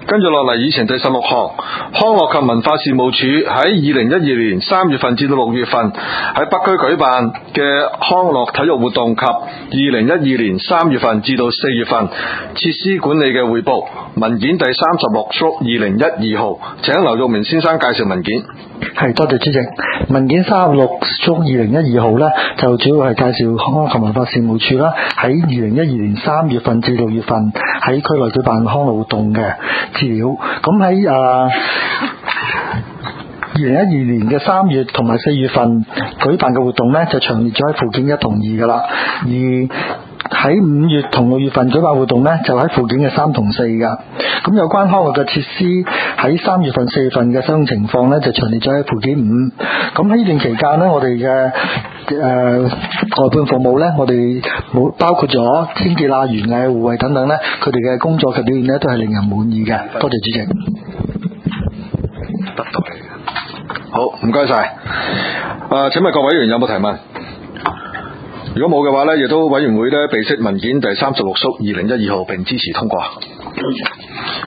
跟住落嚟，議程第16項，康樂及文化事務署喺2012年3月份至到6月份喺北區舉辦嘅康樂體育活動及2012年3月份至到4月份設施管理嘅匯報，文件第36/2012號，請劉玉明先生介紹文件。 係，多謝主席。文件36/2012號呢，就主要係介紹康樂及文化事務署啦，喺2012年3月份至6月份喺區內舉辦康樂活動嘅資料。咁喺2012年嘅3月同埋4月份舉辦嘅活動呢，就詳列咗喺附件1同2噶啦。而喺5月同6月份舉辦活動呢，就喺附件嘅3同4噶。咁有關康樂嘅設施喺3月份、4月份嘅使用情況呢，就詳列咗喺附件5。咁喺呢段期間呢，我哋嘅外判服務呢，我哋冇包括咗清潔啊、園藝、護衛等等呢，佢哋嘅工作及表現呢，都係令人滿意嘅。多謝主席。 得到你。好，唔該晒。請問各位委員有冇提問？如果冇嘅話呢，亦都委員會呢備悉文件第36/2012號並支持通過。